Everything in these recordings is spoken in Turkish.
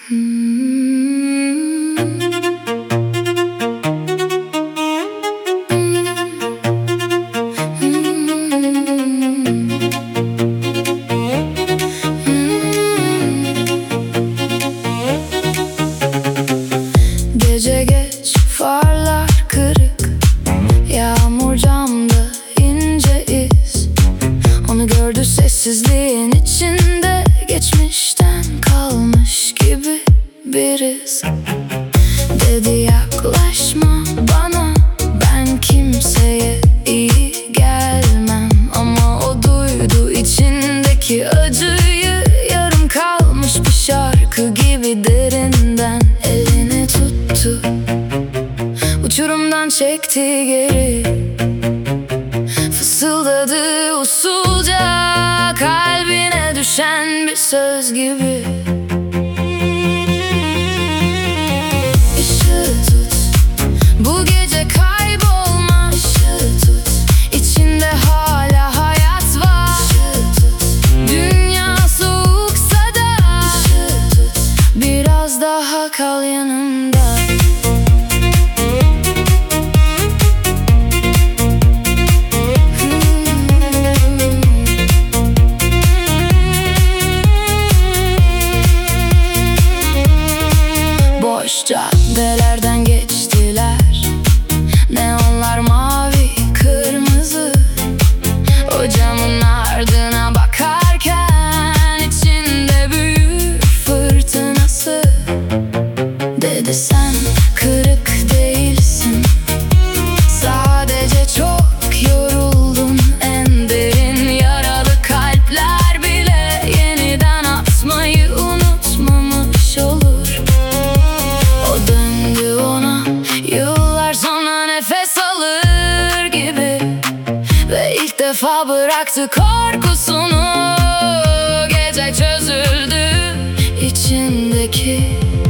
Gece geç farlar kırık, yağmur camda ince iz. Onu gördü sessizliğin içinde, geçmişten kalmış gibi biriz. Dedi yaklaşma bana, ben kimseye iyi gelmem. Ama o duydu içindeki acıyı, yarım kalmış bir şarkı gibi derinden elini tuttu, uçurumdan çekti geri. Fısıldadı usulca, kalbine düşen bir söz gibi. Işığı tut, bu gece kaybolma. Işığı tut, içinde hala hayat var. Işığı tut, dünya soğuksa da. Işığı tut, biraz daha kal yanımda. Boş caddelerden geçtiler, neonlar mavi kırmızı. O camın ardına bakarken içinde büyür fırtınası. Dedi sen kırık değilsin, sadece çok yoruldun. En derin yaralı kalpler bile yeniden atmayı unutmamış olur. O döndü ona yıllar sonra nefes alır gibi, ve ilk defa bıraktı korkusunu. Gece çözüldü içindeki.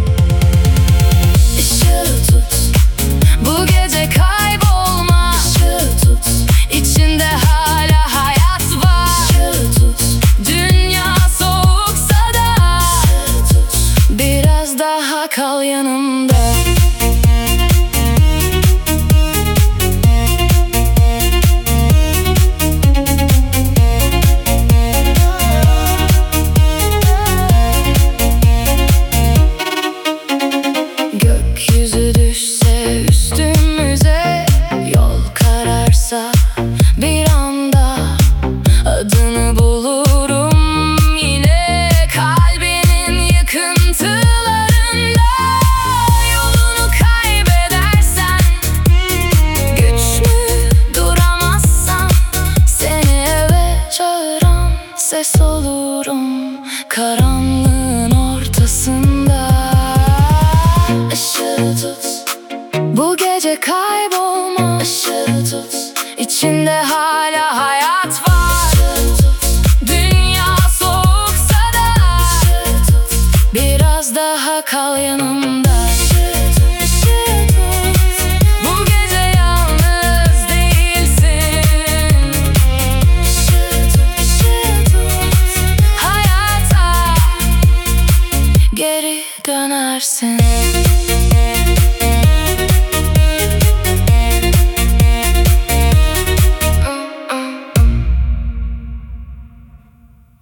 Işığı tut, bu gece kaybolma. Işığı tut, içinde hala hayat var. Işığı tut, dünya soğuksa da. Işığı tut, biraz daha kal yanımda. Gökyüzü düşse üstümüze, yol kararsa bir anda adını bulurum yine kalbinin yıkıntılarında. Yolunu kaybedersen, güçlü duramazsan, seni eve çağıran ses olurum karanlığın ortasında. Işığı tut, bu gece kaybolma. Işığı tut, içinde hala hayat var. Işığı tut, dünya soğuksa da. Işığı tut, biraz daha kal yanımda. Işığı tut, ışığı tut, bu gece yalnız değilsin. Işığı tut, ışığı tut, hayata geri dönersin.